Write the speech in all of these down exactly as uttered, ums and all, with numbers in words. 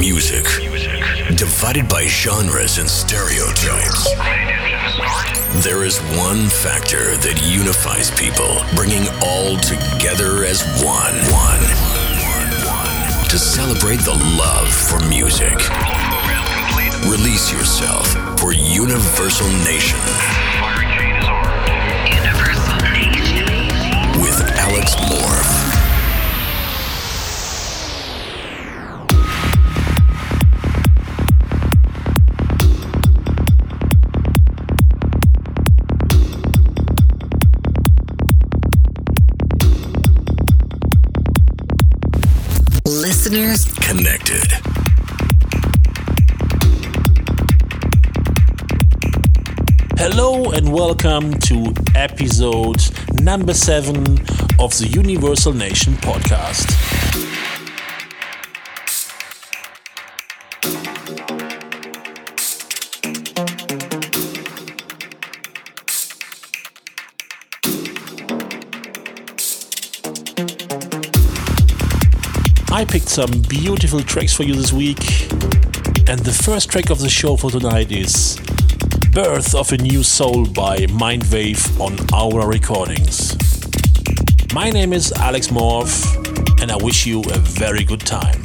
music, divided by genres and stereotypes. There is one factor that unifies people, bringing all together as one. One. To celebrate the love for music. Release yourself for Universal Nation. Universal Nation. With Alex Morph. Listeners connected. Hello and welcome to episode number seven of the Universal Nation podcast. I picked some beautiful tracks for you this week, and the first track of the show for tonight is Birth of a New Soul by Mindwave on Aura Recordings. My name is Alex Morph, and I wish you a very good time.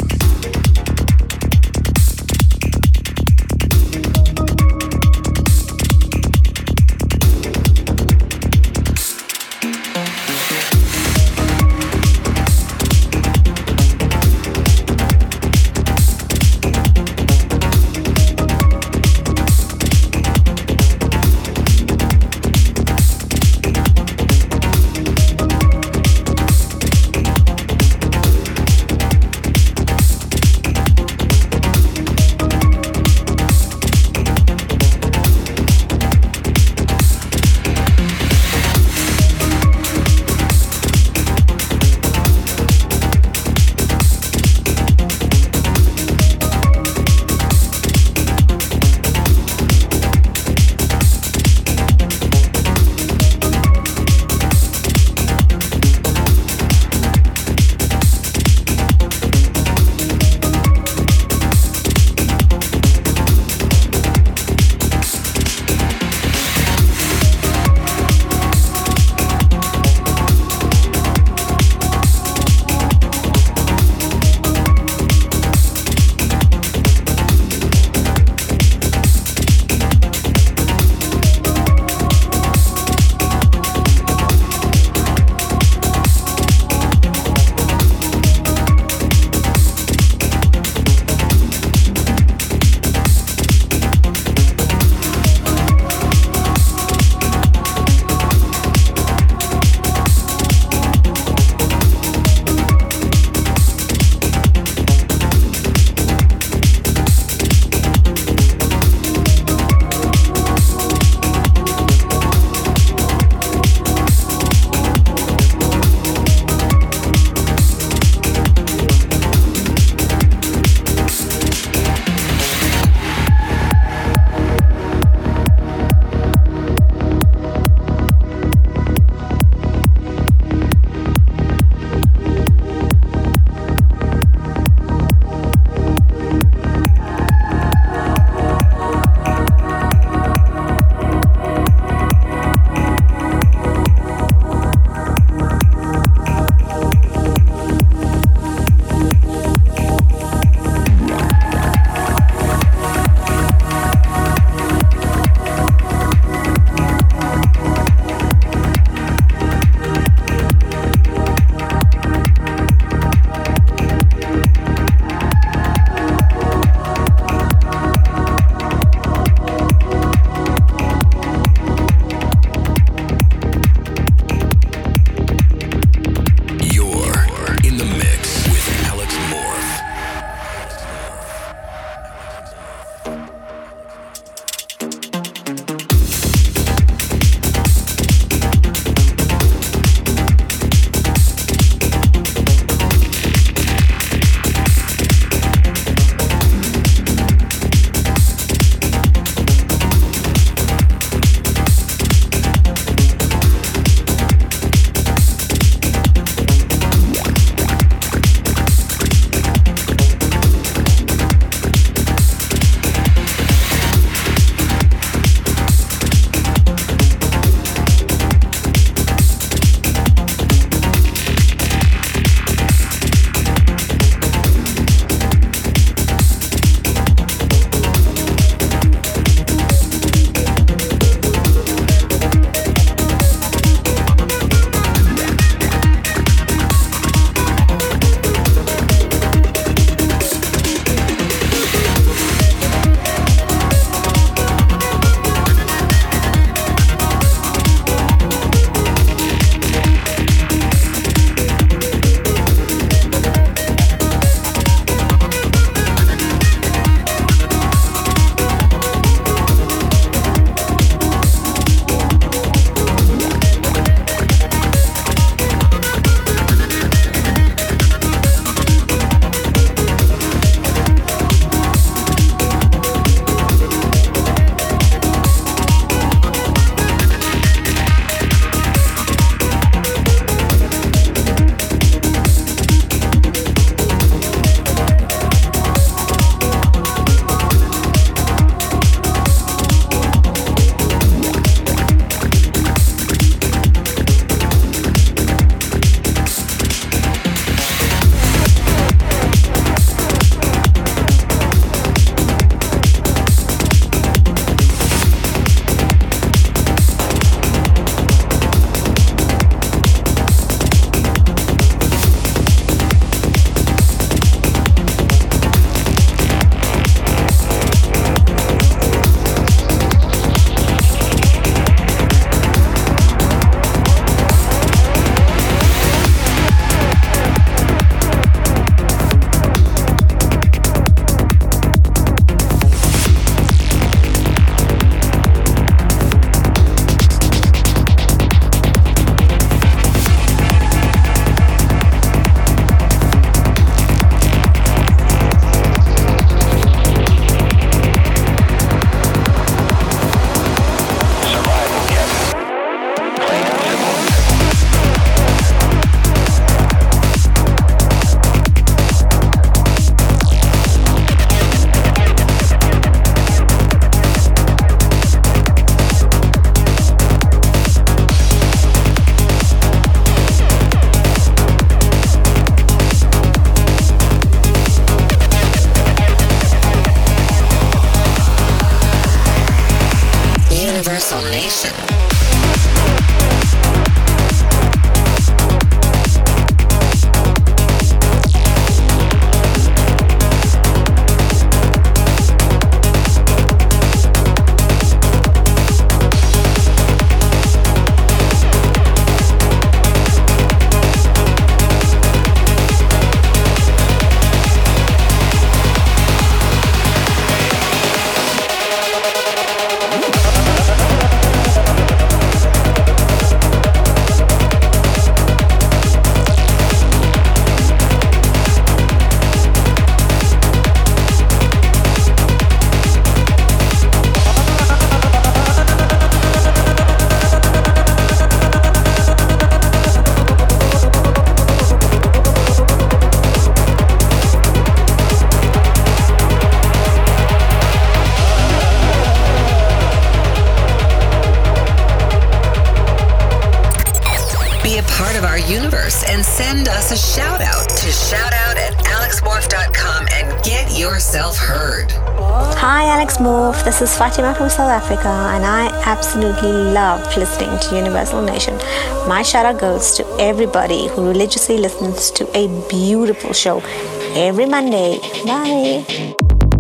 Be a part of our universe and send us a shout out to shoutout at alex morph dot com and get yourself heard. Hi, Alex Morph. This is Fatima from South Africa, and I absolutely love listening to Universal Nation. My shout out goes to everybody who religiously listens to a beautiful show every Monday. Bye.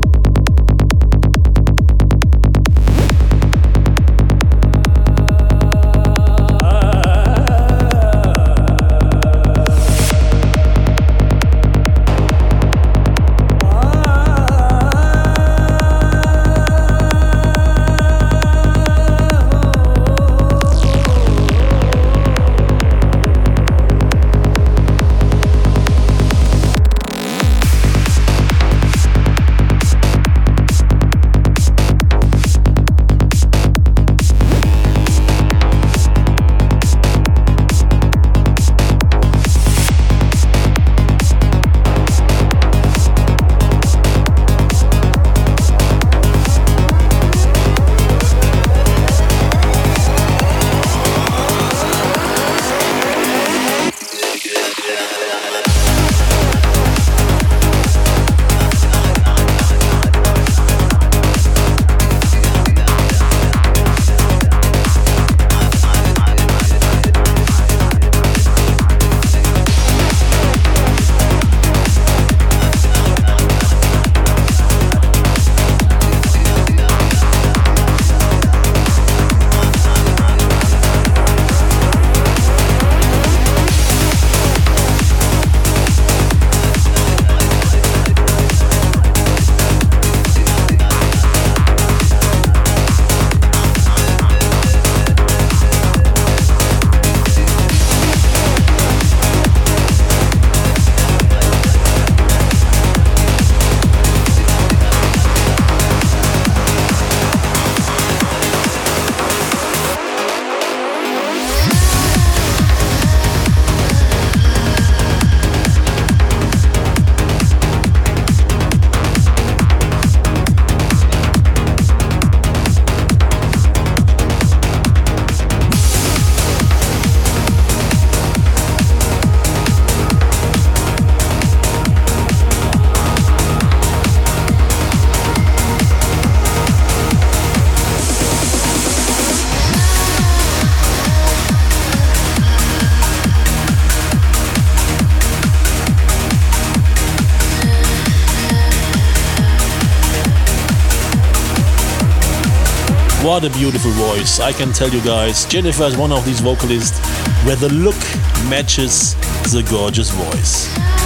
What a beautiful voice. I can tell you guys, Jennifer is one of these vocalists where the look matches the gorgeous voice.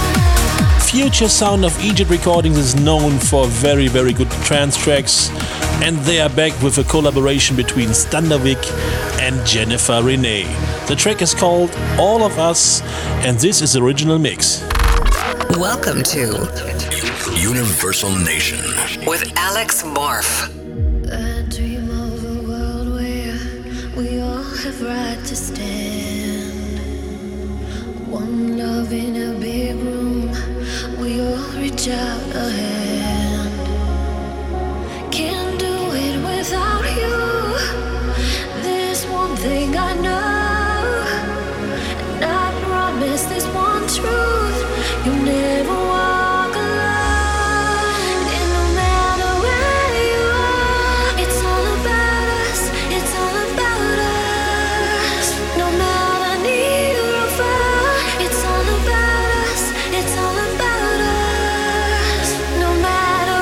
Future Sound of Egypt Recordings is known for very, very good trance tracks, and they are back with a collaboration between Standerwick and Jennifer Renee. The track is called All of Us, and this is the original mix. Welcome to Universal Nation with Alex Morph. Right to stand, one love in a big room, we all reach out a hand. Can't do it without you, there's one thing I know, and I promise this one truth, you'll never walk alone. And no matter where you are, it's all about us, it's all about us. No matter near or far, it's all about us, it's all about us. No matter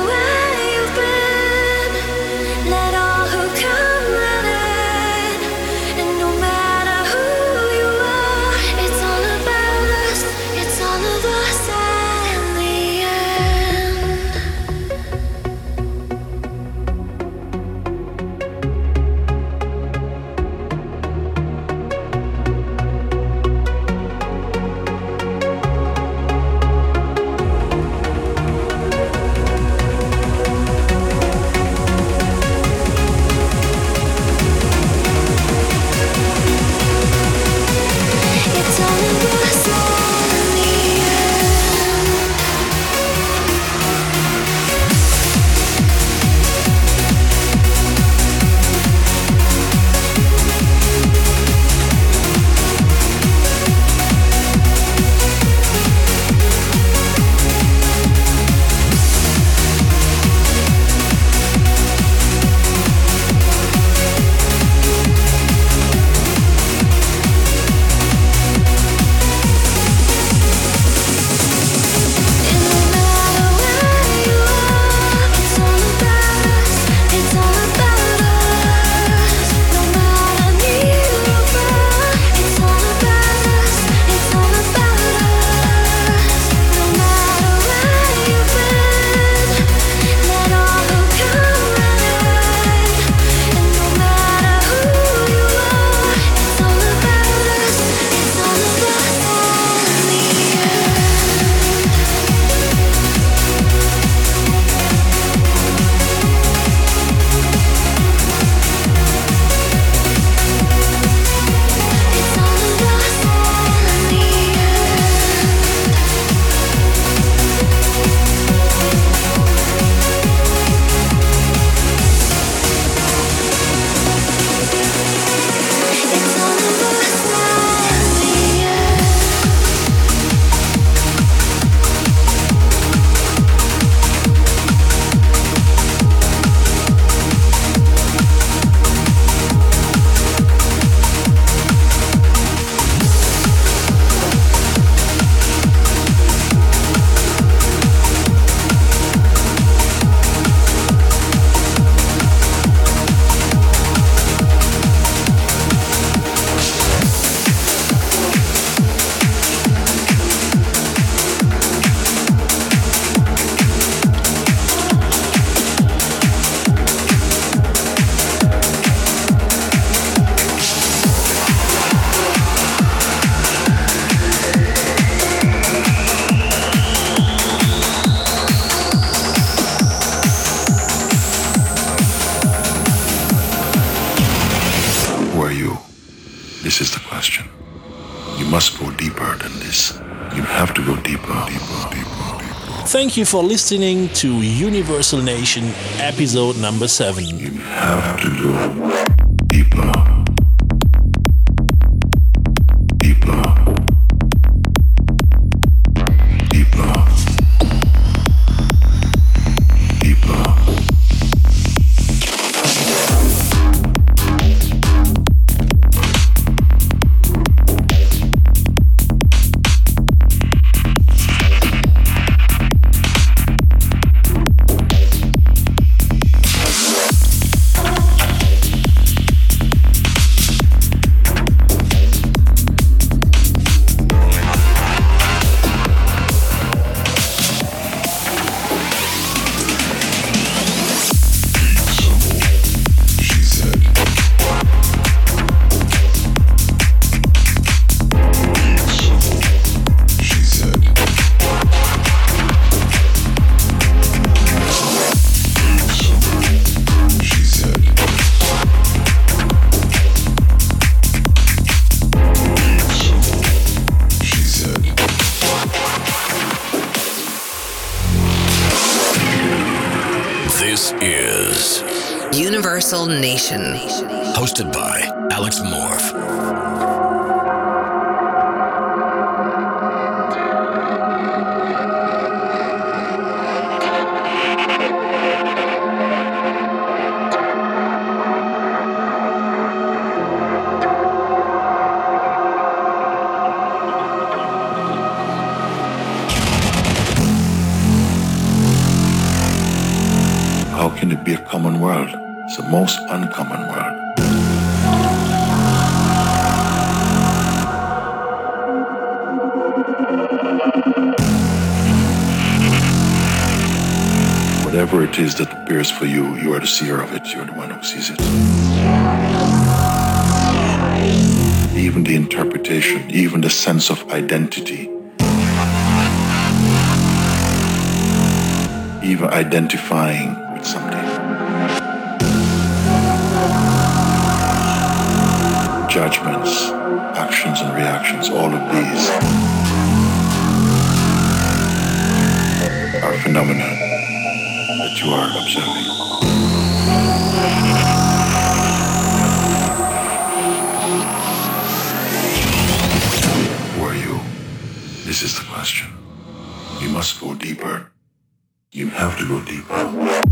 the question. You must go deeper than this. You have to go deeper, deeper, deeper, deeper. Thank you for listening to Universal Nation episode number seven. You have to go deeper. Deeper. Deeper. Deeper. This is Universal Nation, hosted by Alex Morph. How can it be a common world? It's the most uncommon world. Whatever it is that appears for you, you are the seer of it. You're the one who sees it. Even the interpretation, even the sense of identity, even identifying with something. Judgments, actions and reactions, all of these are phenomena that you are observing. Who are you? This is the question. You must go deeper. You have to go deeper.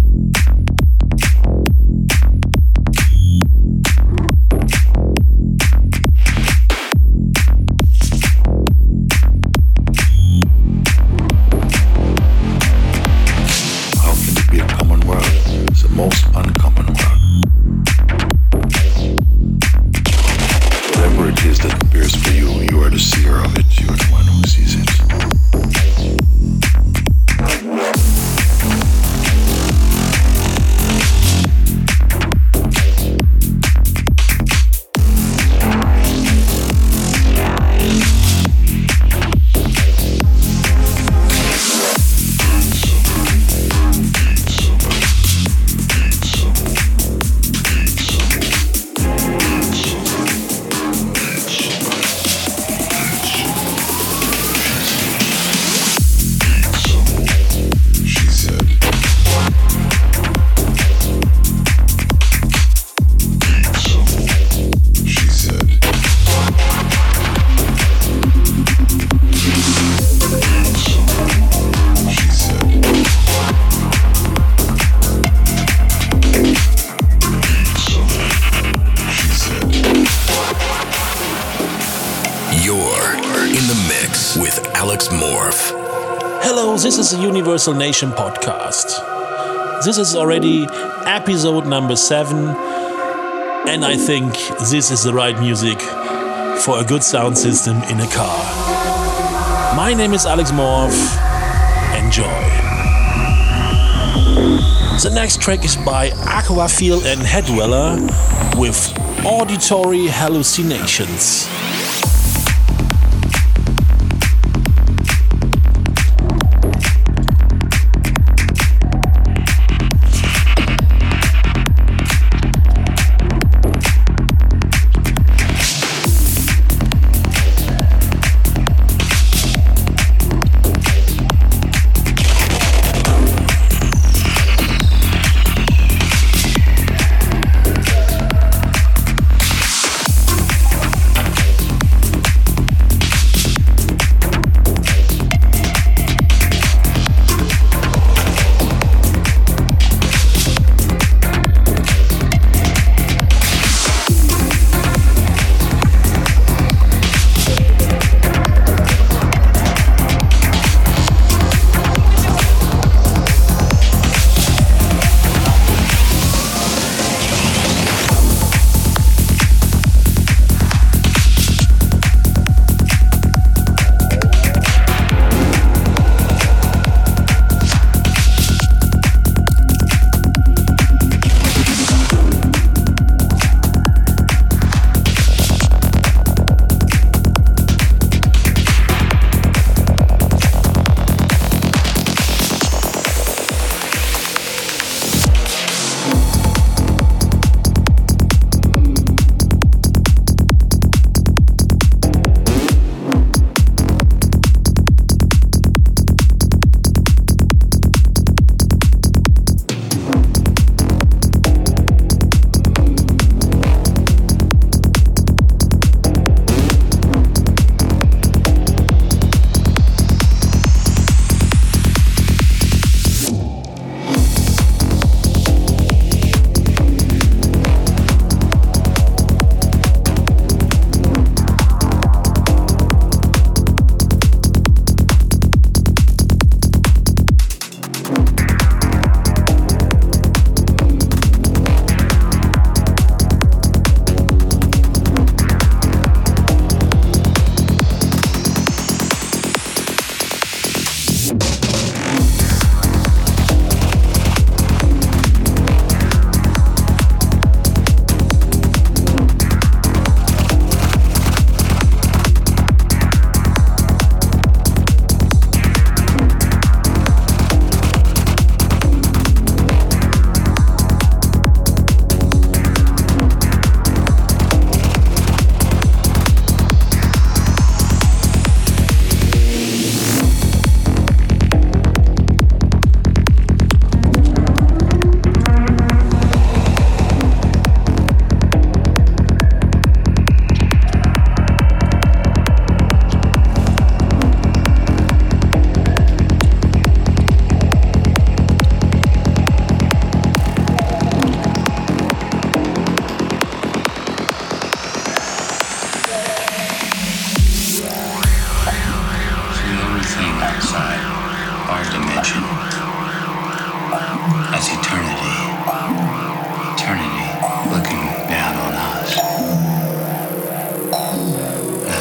How can it be a common world? It's the most uncommon world. Whatever it is that appears for you, you are the seer of it. You are the one who sees it. This is the Universal Nation podcast. This is already episode number seven, and I think this is the right music for a good sound system in a car. My name is Alex Morph. Enjoy. The next track is by Aquafil and Headweller with Auditory Hallucinations.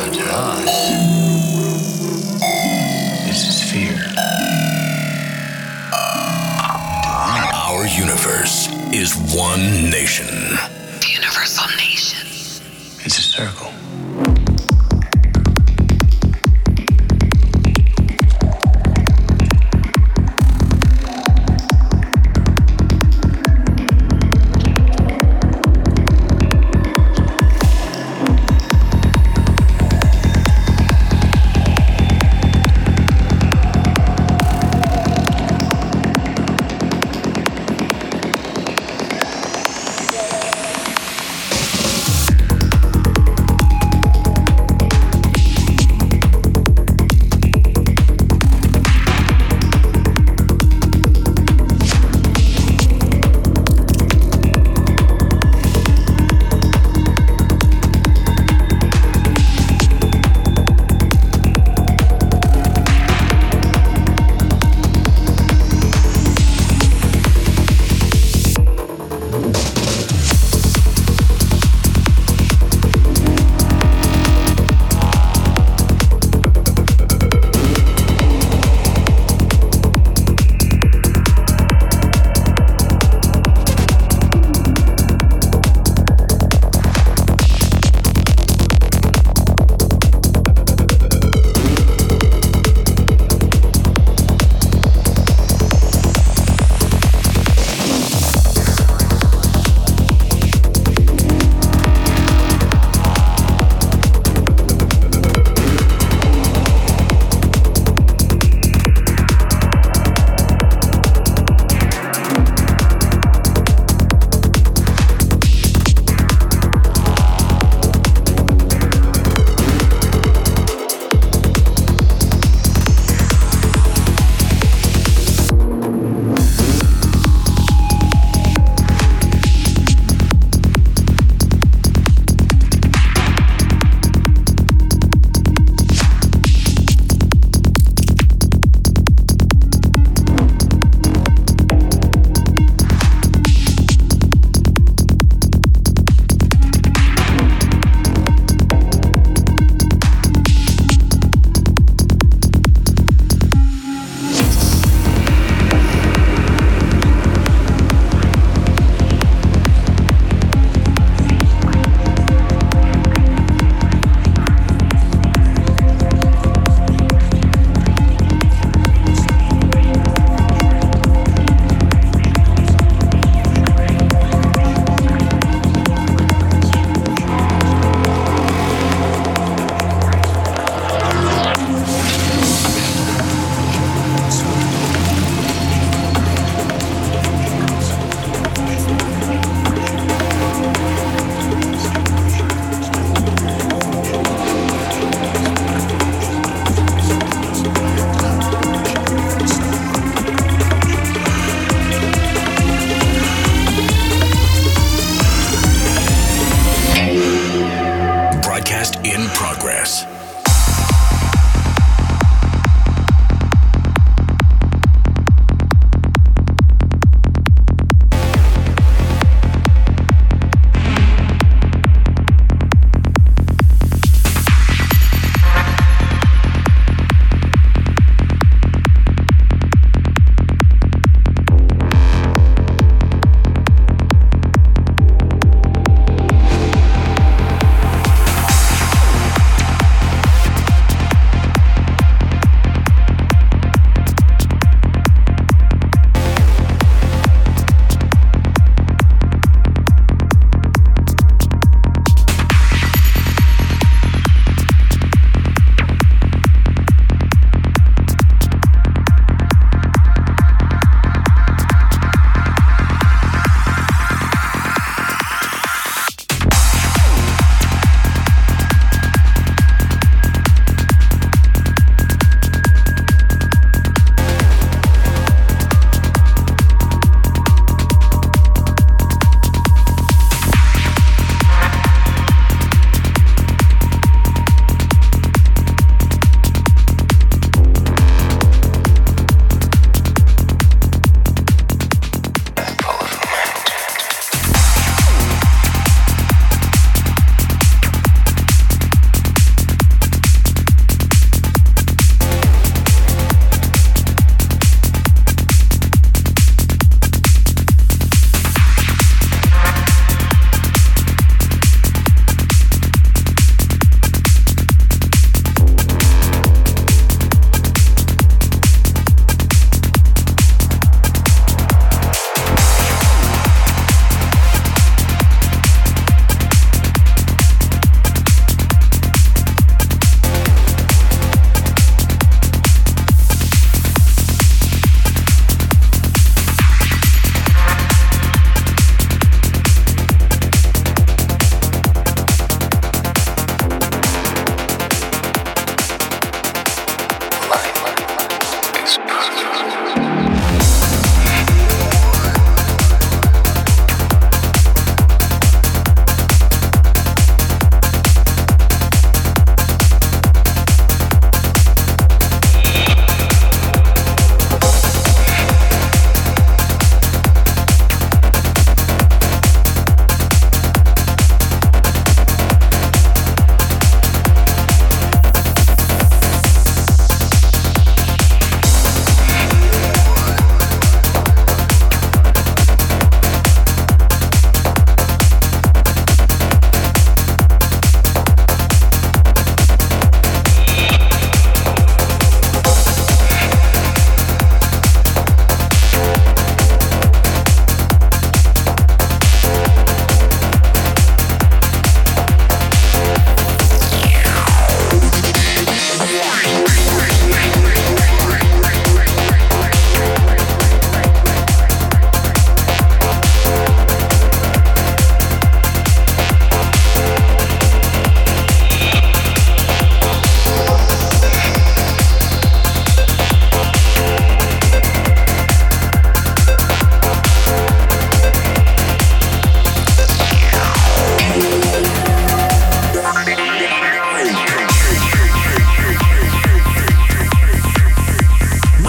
But to us, this is fear. Our universe is one nation. The Universal Nation. It's a circle.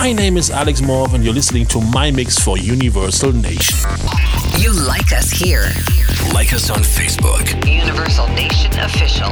My name is Alex Morph and you're listening to my mix for Universal Nation. You like us here. Like us on Facebook. Universal Nation Official.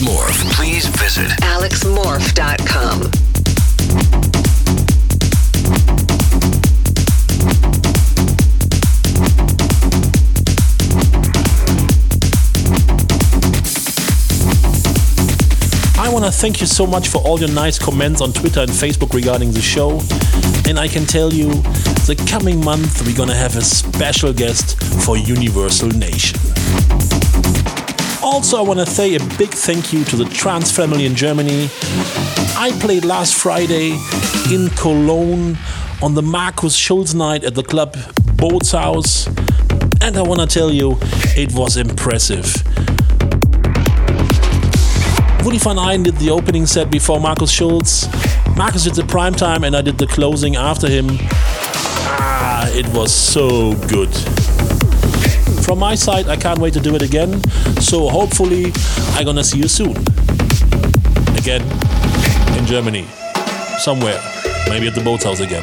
Morph, please visit alex morph dot com. I want to thank you so much for all your nice comments on Twitter and Facebook regarding the show. And I can tell you, the coming month we're gonna have a special guest for Universal Nation. Also, I want to say a big thank you to the trance family in Germany. I played last Friday in Cologne on the Markus Schulz night at the club Bootshaus. And I want to tell you, it was impressive. Woody van Eyden did the opening set before Markus Schulz. Markus did the prime time and I did the closing after him. Ah, it was so good. From my side, I can't wait to do it again. So hopefully, I'm gonna see you soon. Again, in Germany. Somewhere. Maybe at the Bootshaus again.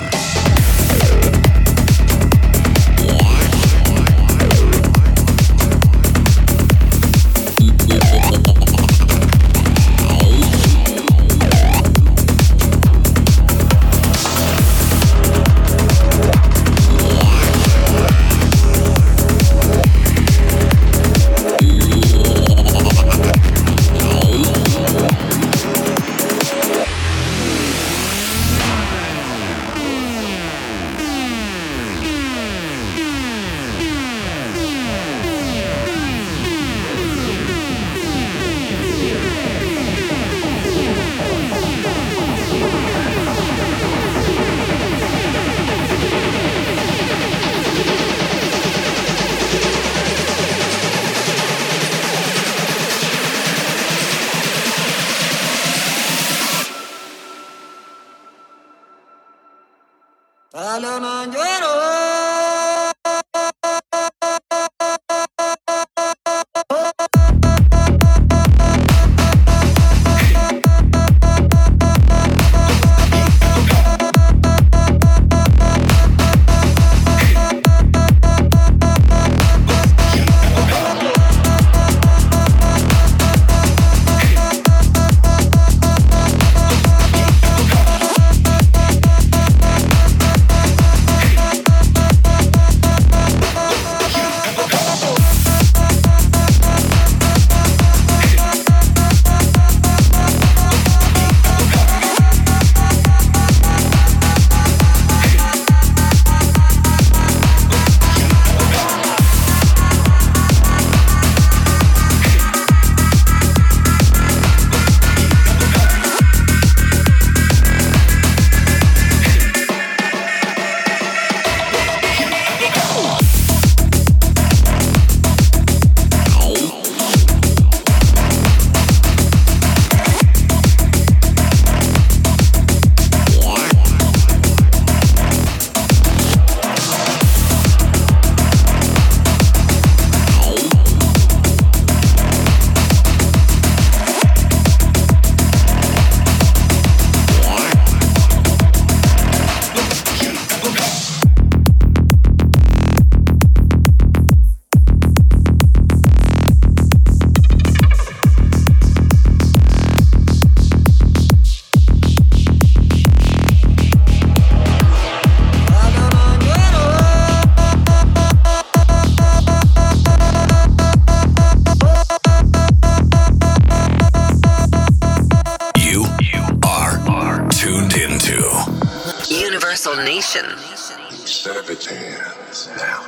Step its hands now.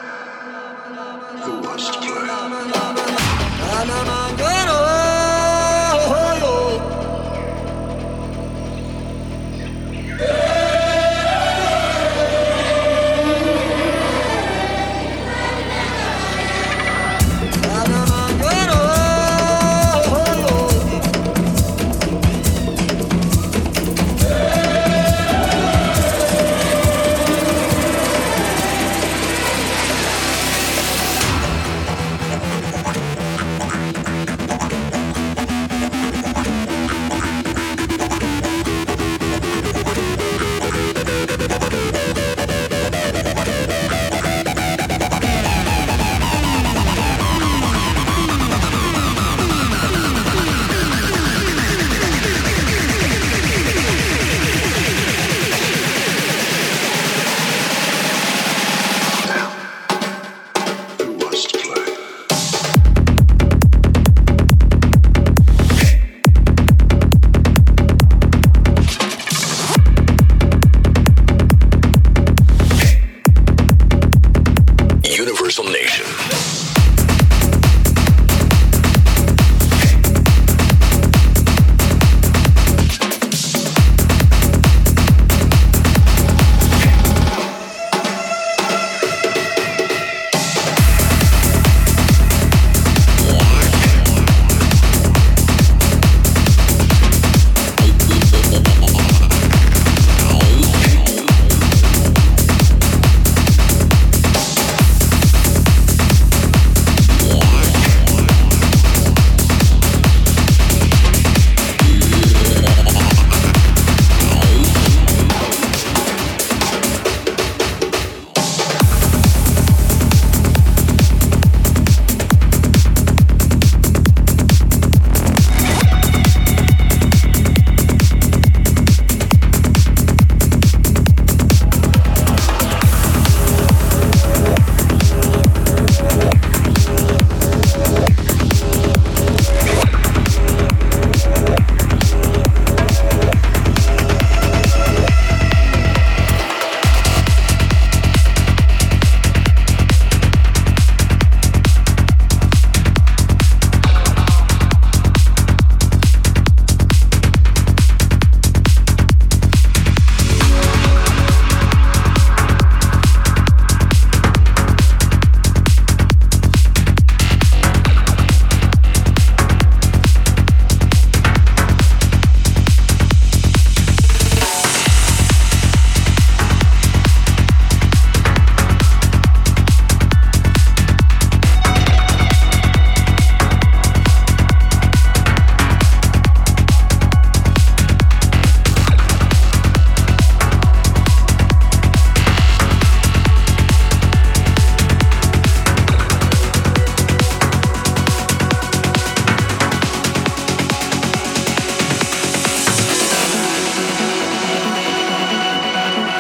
Who wants to play?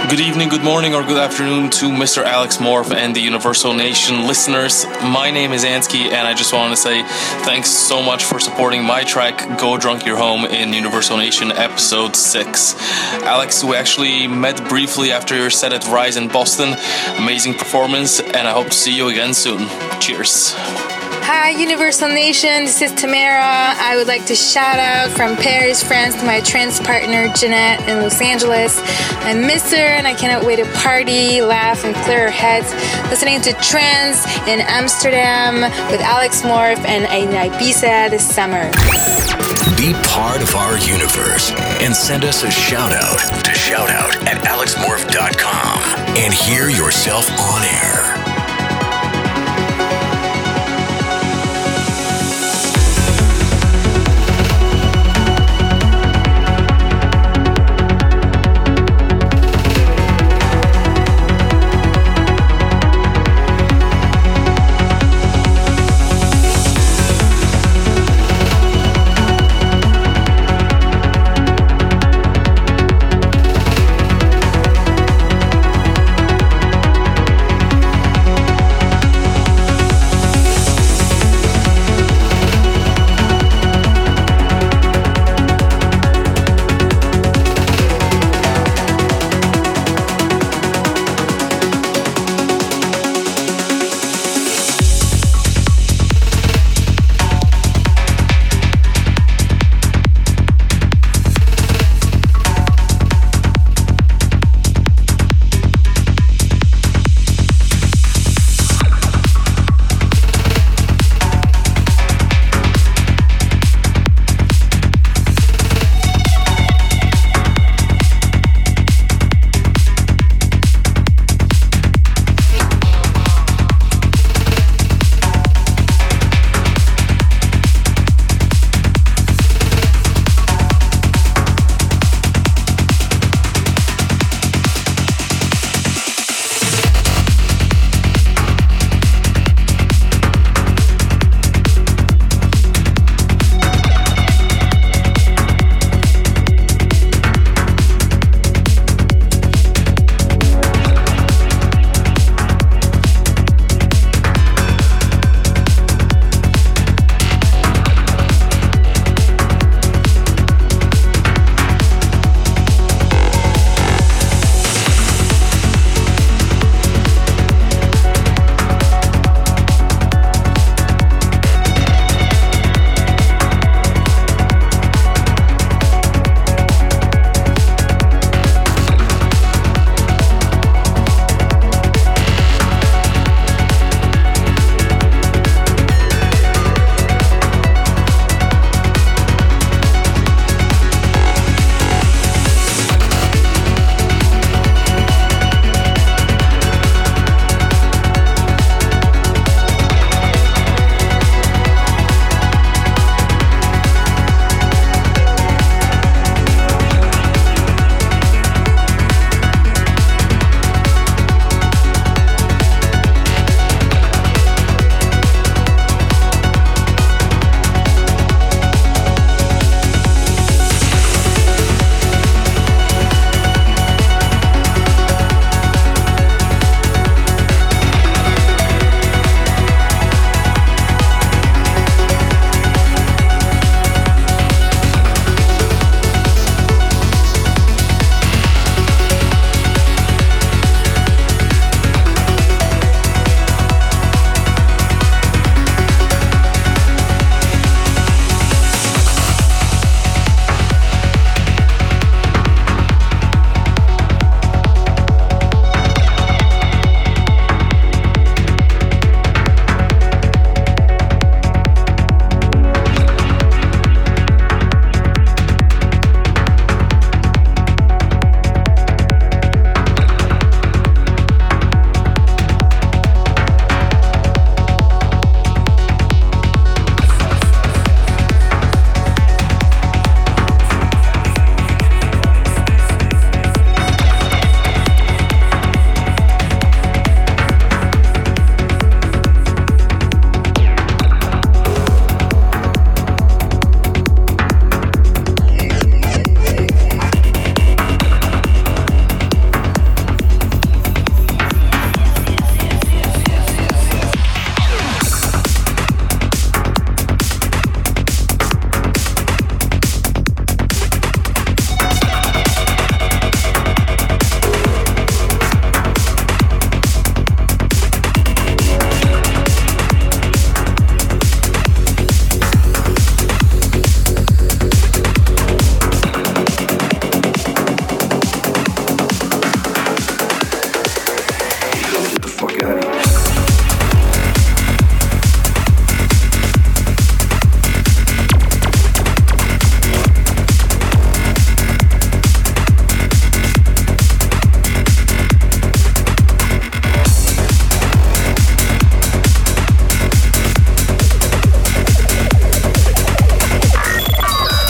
Good evening, good morning, or good afternoon to Mister Alex Morph and the Universal Nation listeners. My name is Ansky, and I just wanted to say thanks so much for supporting my track, Go Drunk Your Home, in Universal Nation episode six. Alex, we actually met briefly after your set at Rise in Boston. Amazing performance, and I hope to see you again soon. Cheers. Hi, Universal Nation. This is Tamara. I would like to shout out from Paris, France to my trance partner, Jeanette, in Los Angeles. I miss her, and I cannot wait to party, laugh, and clear our heads. Listening to Trance in Amsterdam with Alex Morph and in Ibiza this summer. Be part of our universe and send us a shout out to shoutout at alex morph dot com and hear yourself on air.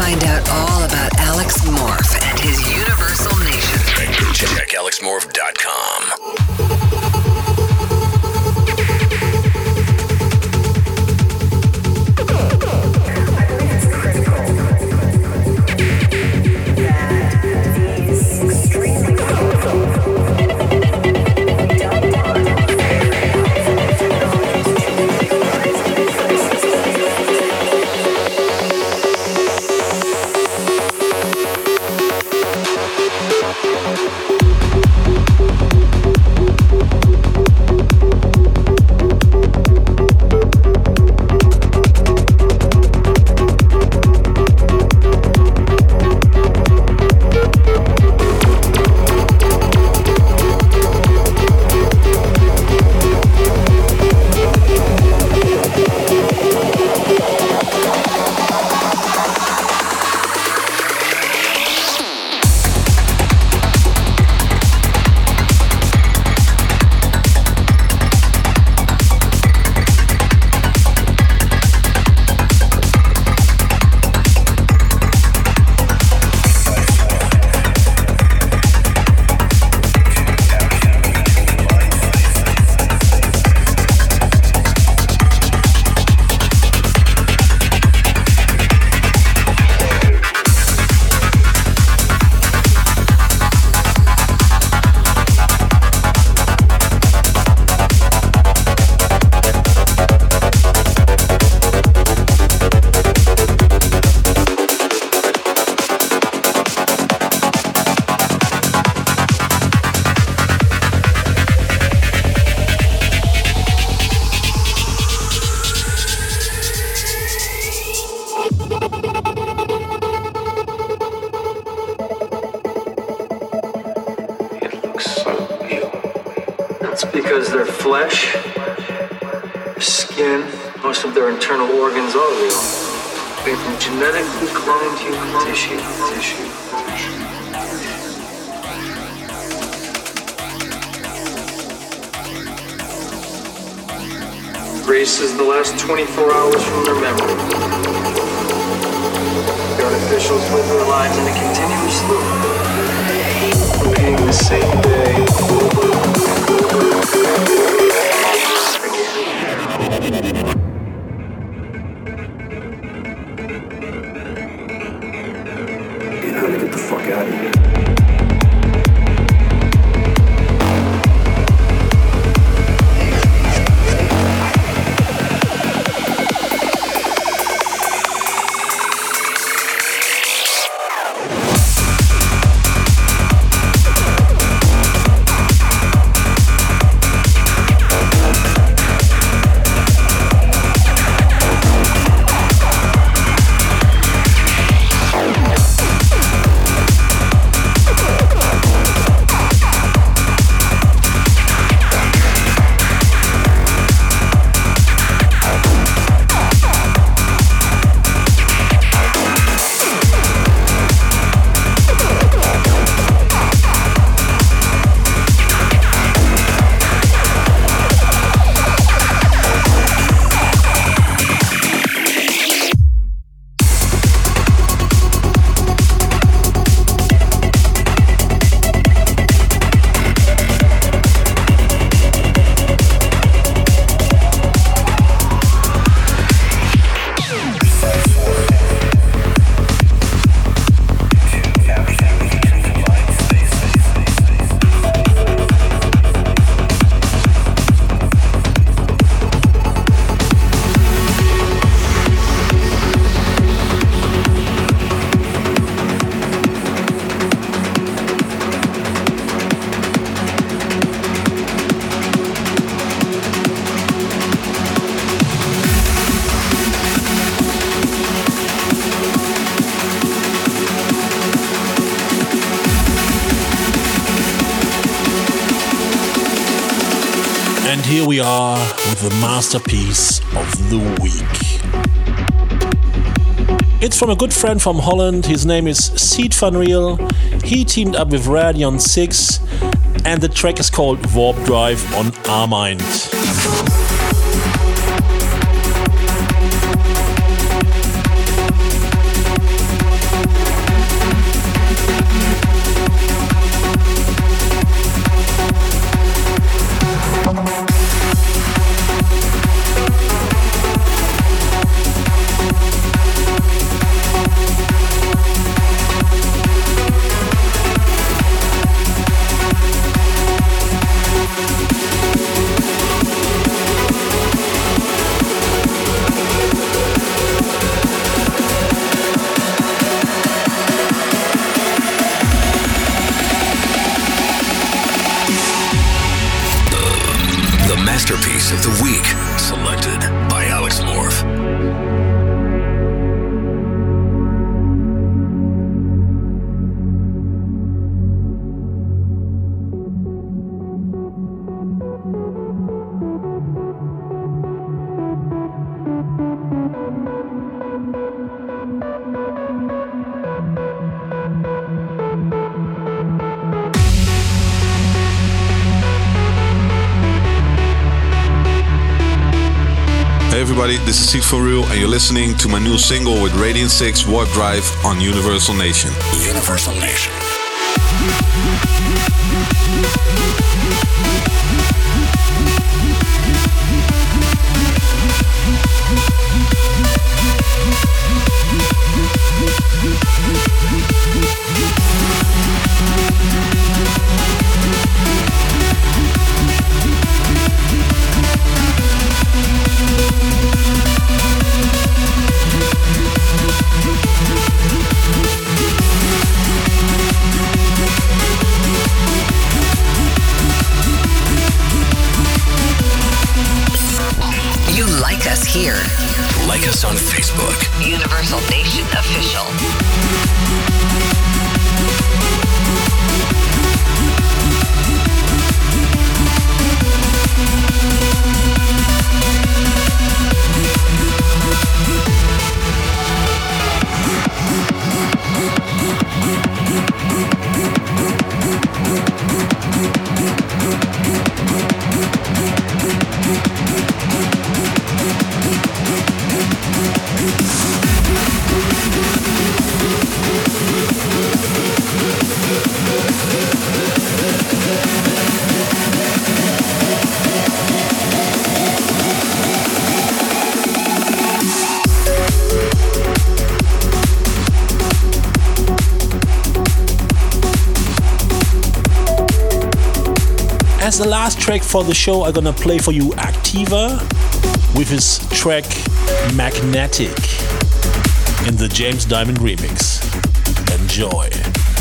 find out all about Alex Morph and his Universal Nation, check alex morph dot com. Because their flesh, their skin, most of their internal organs are real. Made from genetically cloned human tissue. tissue. Races the last twenty-four hours from their memory. The artificials live their lives in a continuous loop, repeating the same day over and over. You know how to get the fuck out of here. Here we are with the masterpiece of the week. It's from a good friend from Holland. His name is Seed Van Riel. He teamed up with Radion six, and the track is called Warp Drive on Armind. everybody. This is Seed for Real, and you're listening to my new single with Radiant six, Warp Drive, on Universal Nation. Universal Nation. Here. Like us on Facebook. Universal Nation Official. As the last track for the show, I'm gonna play for you Activa with his track Magnetic in the James Diamond remix. Enjoy.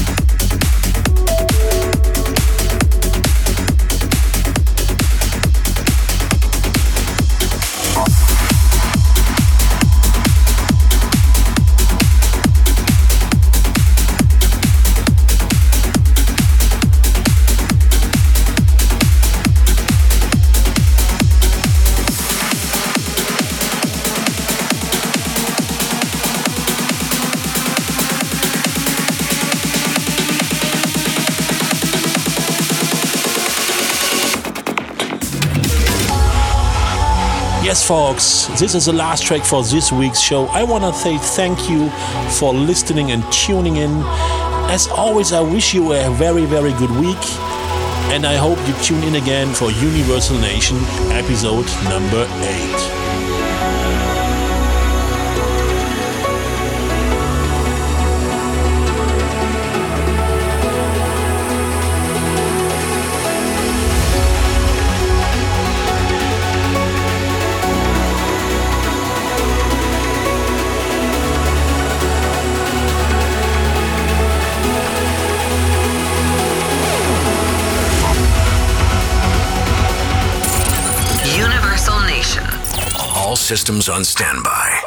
Yes, folks, this is the last track for this week's show. I want to say thank you for listening and tuning in. As always, I wish you a very, very good week. And I hope you tune in again for Universal Nation episode number eight. Systems on standby.